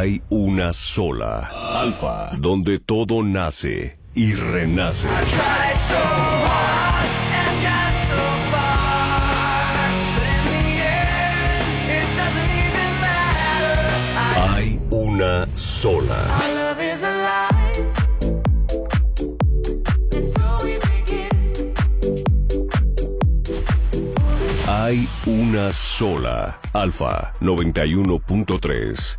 Hay una sola, Alfa, donde todo nace y renace. Hay una sola. Hay una sola, Alfa 91.3.